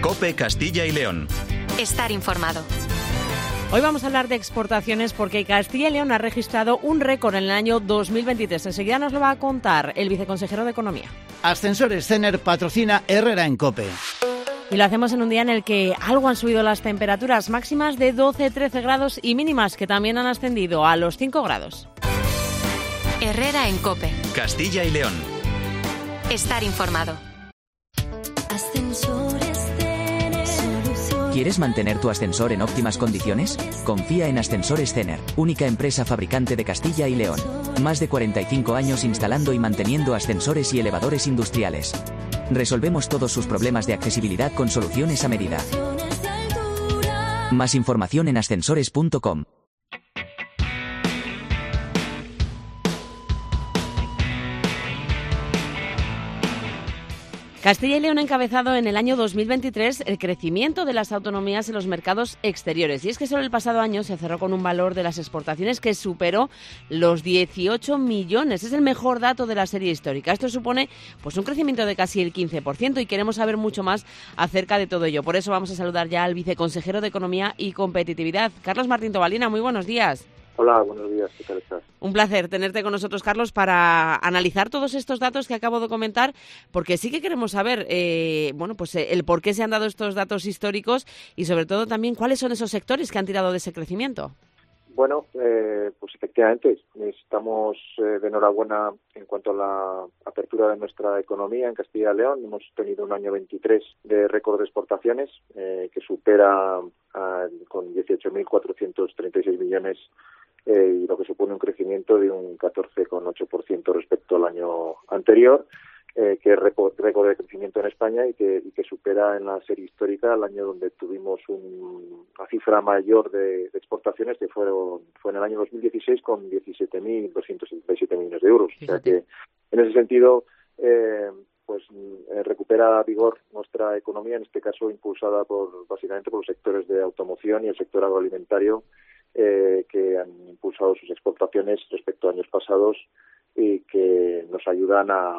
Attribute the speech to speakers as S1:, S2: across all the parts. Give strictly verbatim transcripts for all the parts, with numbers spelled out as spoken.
S1: COPE Castilla y León.
S2: Estar informado.
S3: Hoy vamos a hablar de exportaciones porque Castilla y León ha registrado un récord en el año dos mil veintitrés. Enseguida nos lo va a contar el viceconsejero de Economía.
S4: Ascensores Cener patrocina Herrera en COPE.
S3: Y lo hacemos en un día en el que algo han subido las temperaturas máximas de doce a trece grados y mínimas que también han ascendido a los cinco grados.
S2: Herrera en COPE.
S1: Castilla y León.
S2: Estar informado.
S5: ¿Quieres mantener tu ascensor en óptimas condiciones? Confía en Ascensores Cener, única empresa fabricante de Castilla y León. Más de cuarenta y cinco años instalando y manteniendo ascensores y elevadores industriales. Resolvemos todos sus problemas de accesibilidad con soluciones a medida. Más información en ascensores punto com.
S3: Castilla y León ha encabezado en el año dos mil veintitrés el crecimiento de las autonomías en los mercados exteriores. Y es que solo el pasado año se cerró con un valor de las exportaciones que superó los dieciocho millones. Es el mejor dato de la serie histórica. Esto supone pues un crecimiento de casi el quince por ciento y queremos saber mucho más acerca de todo ello. Por eso vamos a saludar ya al viceconsejero de Economía y Competitividad, Carlos Martín Tobalina. Muy buenos días.
S6: Hola, buenos días, ¿qué tal estás?
S3: Un placer tenerte con nosotros, Carlos, para analizar todos estos datos que acabo de comentar, porque sí que queremos saber, eh, bueno, pues eh, el por qué se han dado estos datos históricos y sobre todo también cuáles son esos sectores que han tirado de ese crecimiento.
S6: Bueno, eh, pues efectivamente estamos eh, de enhorabuena en cuanto a la apertura de nuestra economía en Castilla y León. Hemos tenido un año veintitrés de récord de exportaciones eh, que supera a, con dieciocho mil cuatrocientos treinta y seis millones eh, y lo que supone un crecimiento de un catorce coma ocho por ciento respecto al año anterior. Eh, que es récord, récord de crecimiento en España y que, y que supera en la serie histórica el año donde tuvimos un, una cifra mayor de, de exportaciones, que fueron, fue en el año dos mil dieciséis con diecisiete mil doscientos setenta y siete millones de euros. Fíjate. O sea que, en ese sentido, eh, pues eh, recupera vigor nuestra economía, en este caso impulsada por básicamente por los sectores de automoción y el sector agroalimentario, eh, que han impulsado sus exportaciones respecto a años pasados y que nos ayudan a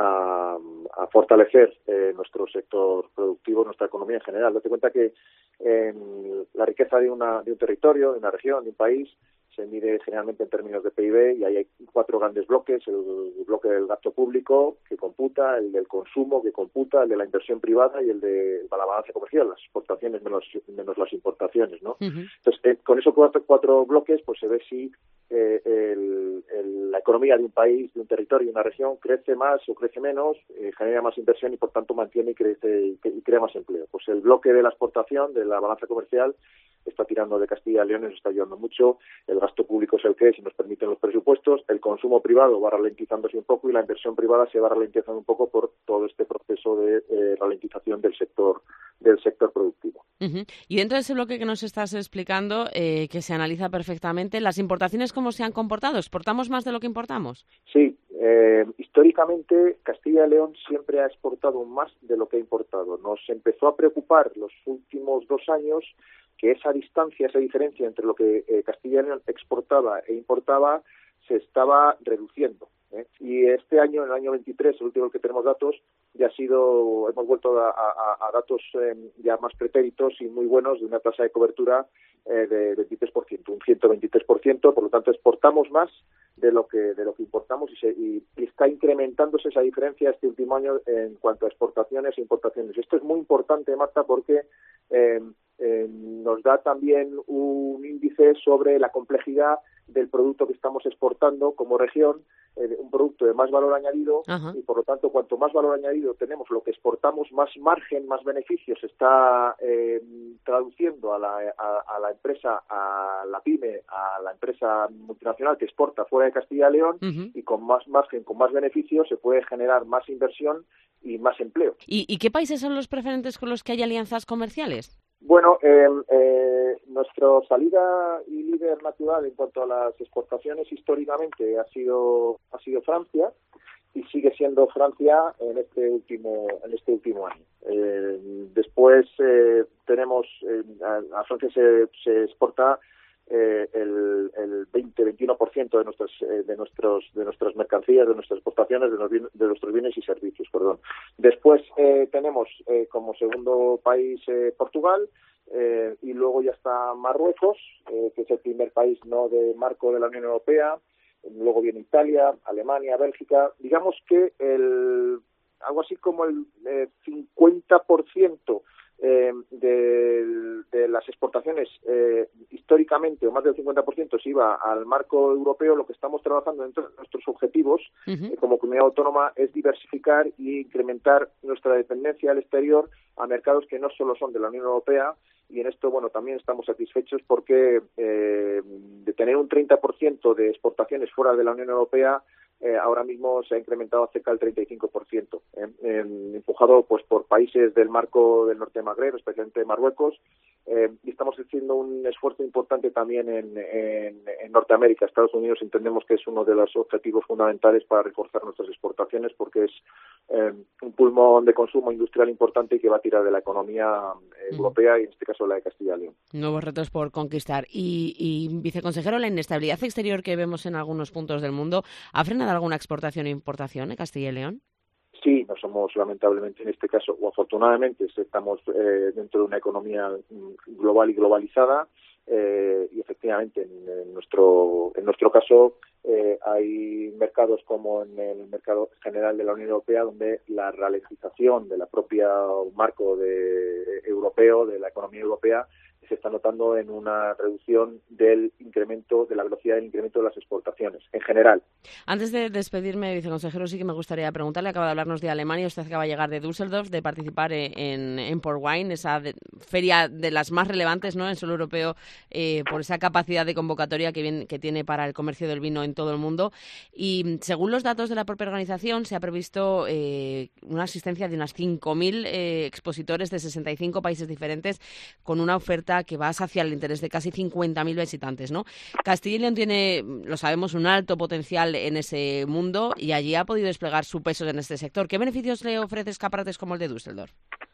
S6: A, a fortalecer eh, nuestro sector productivo, nuestra economía en general. Date cuenta que eh, la riqueza de, una, de un territorio, de una región, de un país, se mide generalmente en términos de P I B y ahí hay cuatro grandes bloques: el, el bloque del gasto público, que computa, el del consumo, que computa, el de la inversión privada y el de la balanza comercial, las exportaciones menos, menos las importaciones, ¿no? Uh-huh. Entonces, eh, con esos cuatro, cuatro bloques, pues se ve si eh, el, el, la economía de un país, de un territorio, de una región, crece más o crece menos, eh, genera más inversión y, por tanto, mantiene y, crece, y, y crea más empleo. Pues el bloque de la exportación, de la balanza comercial, está tirando de Castilla y León, nos está ayudando mucho. El gasto público es el que es y nos permiten los presupuestos. El consumo privado va ralentizándose un poco y la inversión privada se va ralentizando un poco por todo este proceso de eh, ralentización del sector del sector productivo.
S3: Uh-huh. Y dentro de ese bloque que nos estás explicando, eh, que se analiza perfectamente, ¿las importaciones cómo se han comportado? ¿Exportamos más de lo que importamos?
S6: Sí, eh, históricamente Castilla y León siempre ha exportado más de lo que ha importado. Nos empezó a preocupar los últimos dos años que esa distancia, esa diferencia entre lo que eh, Castilla y León exportaba e importaba se estaba reduciendo, ¿eh? Y este año, en el año veintitrés, el último que tenemos datos, ya ha sido, hemos vuelto a, a, a datos eh, ya más pretéritos y muy buenos, de una tasa de cobertura eh, de veintitrés por ciento, un ciento veintitrés por ciento, por lo tanto exportamos más de lo que de lo que importamos y, se, y, y está incrementándose esa diferencia este último año en cuanto a exportaciones e importaciones. Esto es muy importante, Marta, porque eh, eh, nos da también un índice sobre la complejidad del producto que estamos exportando como región, eh, un producto de más valor añadido. Ajá. Y por lo tanto, cuanto más valor añadido tenemos, lo que exportamos, más margen, más beneficios está eh, traduciendo a la, a, a la empresa, a la pyme, a la empresa multinacional que exporta fuera de Castilla y León. Uh-huh. Y con más margen, con más beneficios, se puede generar más inversión y más empleo.
S3: ¿Y, y qué países son los preferentes con los que hay alianzas comerciales?
S6: Bueno, eh, eh, nuestra salida y líder natural en cuanto a las exportaciones históricamente ha sido ha sido Francia y sigue siendo Francia en este último en este último año. Eh, después eh, tenemos eh, a, a Francia se, se exporta eh, el, el veinte a veintiuno por ciento de nuestras eh, de nuestros de nuestras mercancías, de nuestras exportaciones, de, los bien, de nuestros bienes y servicios, perdón. Después eh, tenemos eh, como segundo país eh, Portugal, eh, y luego ya está Marruecos, eh, que es el primer país no de marco de la Unión Europea. Luego viene Italia, Alemania, Bélgica. Digamos que el algo así como el eh, cincuenta por ciento eh, de, de las exportaciones eh, históricamente, o más del cincuenta por ciento, se iba al marco europeo. Lo que estamos trabajando dentro de nuestros objetivos uh-huh. eh, como comunidad autónoma es diversificar y incrementar nuestra dependencia al exterior a mercados que no solo son de la Unión Europea. Y en esto, bueno, también estamos satisfechos porque eh, de tener un treinta por ciento de exportaciones fuera de la Unión Europea, eh, ahora mismo se ha incrementado a cerca del treinta y cinco por ciento, eh, eh, empujado pues por países del marco del norte de Magreb, especialmente Marruecos, eh, y estamos haciendo un esfuerzo importante también en, en, en Norteamérica. Estados Unidos entendemos que es uno de los objetivos fundamentales para reforzar nuestras exportaciones, porque es eh, un pulmón de consumo industrial importante y que va a tirar de la economía eh, europea, y en este caso la de Castilla y León.
S3: Nuevos retos por conquistar. Y, y, viceconsejero, la inestabilidad exterior que vemos en algunos puntos del mundo, ¿ha frenado alguna exportación e importación en Castilla y León?
S6: Sí, no somos, lamentablemente, en este caso, o afortunadamente, estamos eh, dentro de una economía global y globalizada, eh, y efectivamente, en, en nuestro en nuestro caso, eh, hay mercados como en el mercado general de la Unión Europea, donde la ralentización de la propia marco de, europeo, de la economía europea, se está notando en una reducción del incremento, de la velocidad del incremento de las exportaciones, en general.
S3: Antes de despedirme, viceconsejero, sí que me gustaría preguntarle, acaba de hablarnos de Alemania, usted acaba de llegar de Düsseldorf, de participar en, en Portwine, esa de, feria de las más relevantes, ¿no?, en suelo europeo, eh, por esa capacidad de convocatoria que, viene, que tiene para el comercio del vino en todo el mundo. Y según los datos de la propia organización, se ha previsto eh, una asistencia de unas cinco mil eh, expositores de sesenta y cinco países diferentes, con una oferta que va a saciar el interés de casi cincuenta mil visitantes, ¿no? Castilla y León tiene, lo sabemos, un alto potencial en ese mundo y allí ha podido desplegar su peso en este sector. ¿Qué beneficios le ofrece escaparates como el de Düsseldorf?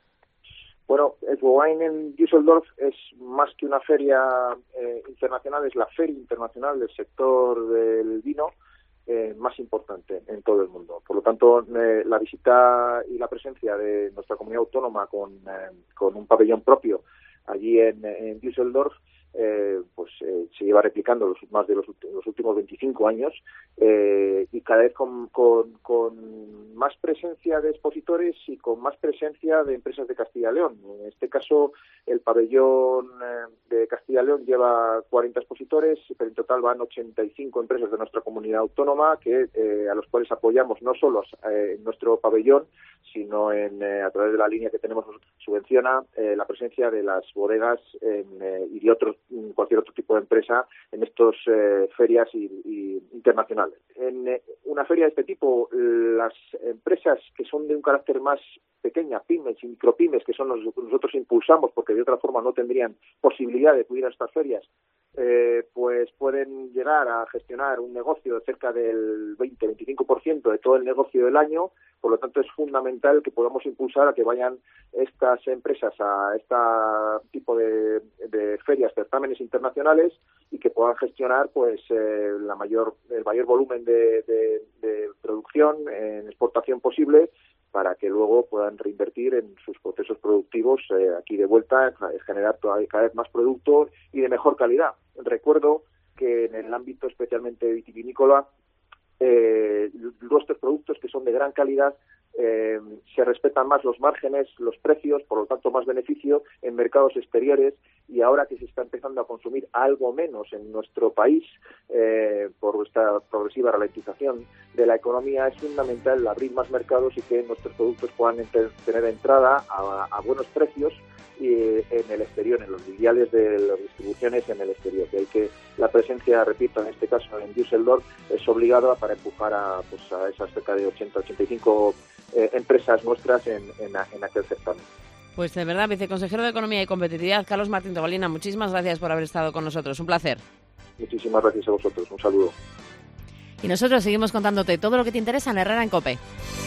S6: Bueno, el Wine en Düsseldorf es más que una feria eh, internacional, es la feria internacional del sector del vino eh, más importante en todo el mundo. Por lo tanto, eh, la visita y la presencia de nuestra comunidad autónoma con, eh, con un pabellón propio allí en, en Düsseldorf, eh, pues eh, se lleva replicando los, más de los, los últimos veinticinco años, eh, y cada vez con, con, con más presencia de expositores y con más presencia de empresas de Castilla y León. En este caso, el pabellón eh, de Castilla y León lleva cuarenta expositores, pero en total van ochenta y cinco empresas de nuestra comunidad autónoma, que eh, a los cuales apoyamos no solo eh, en nuestro pabellón, sino en, eh, a través de la línea que tenemos subvenciona eh, la presencia de las bodegas en, eh, y de otros, cualquier otro tipo de empresa en estas eh, ferias y, y internacionales. En eh, una feria de este tipo, las empresas que son de un carácter más pequeña, pymes y micropymes, que son los que nosotros impulsamos porque de otra forma no tendrían posibilidad de acudir a estas ferias, eh, pues pueden llegar a gestionar un negocio de cerca del veinte a veinticinco por ciento de todo el negocio del año. Por lo tanto, es fundamental que podamos impulsar a que vayan estas empresas a este tipo de, de ferias, certámenes internacionales, y que puedan gestionar pues eh, la mayor el mayor volumen de, de, de producción en exportación posible, para que luego puedan reinvertir en sus procesos productivos eh, aquí de vuelta, generar todavía cada vez más producto y de mejor calidad. Recuerdo que en el ámbito especialmente vitivinícola, eh, nuestros productos, que son de gran calidad, eh, se respetan más los márgenes, los precios, por lo tanto más beneficio en mercados exteriores, y ahora que se está empezando a consumir algo menos en nuestro país eh, por esta progresiva ralentización de la economía, es fundamental abrir más mercados y que nuestros productos puedan enter, tener entrada a, a buenos precios y en el exterior, en los lidiales de las distribuciones en el exterior. De ahí que la presencia, repito, en este caso en Düsseldorf, es obligada para empujar a, pues, a esas cerca de ochenta a ochenta y cinco eh, empresas nuestras en, en, en aquel certamen.
S3: Pues de verdad, viceconsejero de Economía y Competitividad, Carlos Martín Tobalina, muchísimas gracias por haber estado con nosotros. Un placer.
S6: Muchísimas gracias a vosotros. Un saludo.
S3: Y nosotros seguimos contándote todo lo que te interesa en Herrera en COPE.